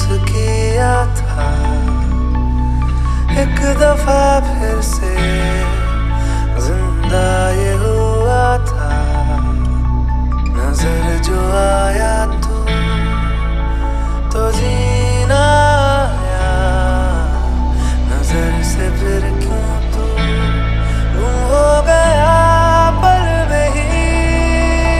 किया था एक दफा फिर से जिंदा ये हुआ था। नजर जो आया तो जीना आया, नजर से फिर क्यों तू गुम हो गया पल में ही।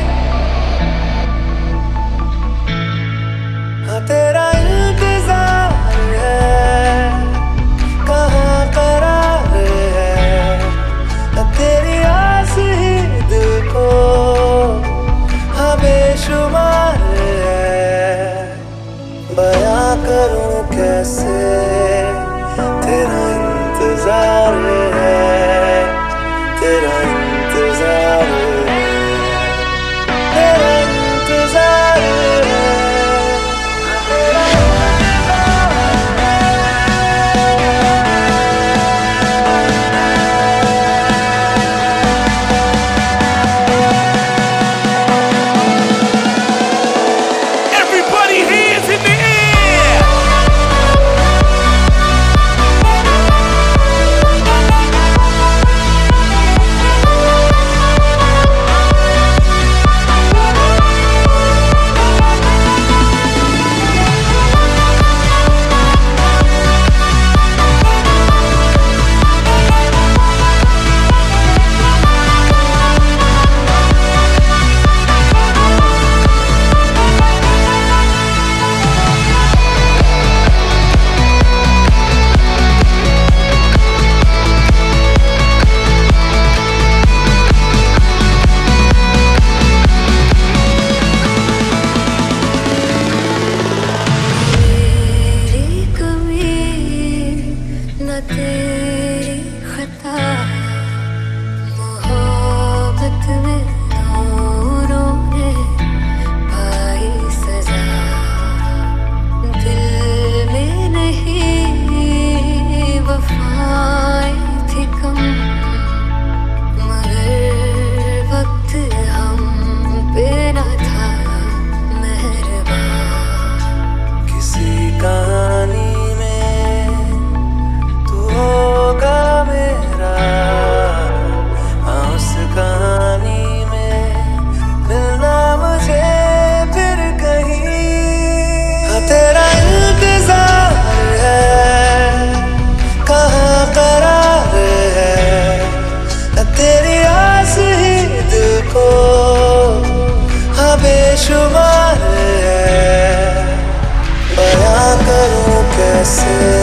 हाँ तेरा इंतजार है, कहाँ करार है, तेरी आस ही दिल को हाँ बेशुमार है। बयां करूं कैसे तेरा इंतजार है, तेरा इंतजार है, तेरा इंतजार है। तेरी खता मोहब्बत में नूरों ने पाई सजा। दिल में नहीं वफाएं थी कम, मगर वक्त हम पे न था मेहरबान। किसी कहानी कहानी में मिलना मुझे फिर कहीं। हाँ तेरा इंतजार है, कहाँ करार है, तेरी आस ही दिल को हाँ बेशुमार है। बयां करूं कैसे